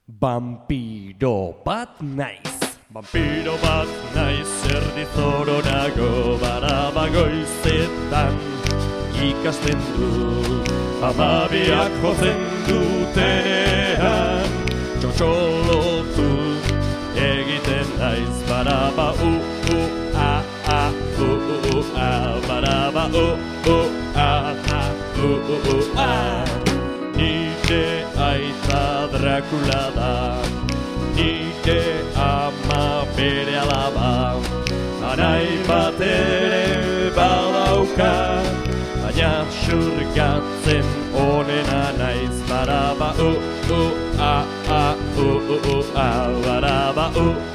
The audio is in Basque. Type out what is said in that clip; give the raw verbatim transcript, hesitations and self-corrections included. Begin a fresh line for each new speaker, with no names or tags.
Vampiro bat naiz. Vampiro bat naiz, erdi zoro nago, baraba goizetan ikasten du. Hamabiak jotzen dutenean, txotxolotu egiten naiz. Baraba u, u, a, a, u, u, u, a, baraba u, u, a, a, u, u, u, a. Nire aita Drakula da, nire ama bere alaba. Anai bat ere badauka, baina xurgatzen onena naiz. Baraba u, u, a, a, u, u, u, a, baraba u.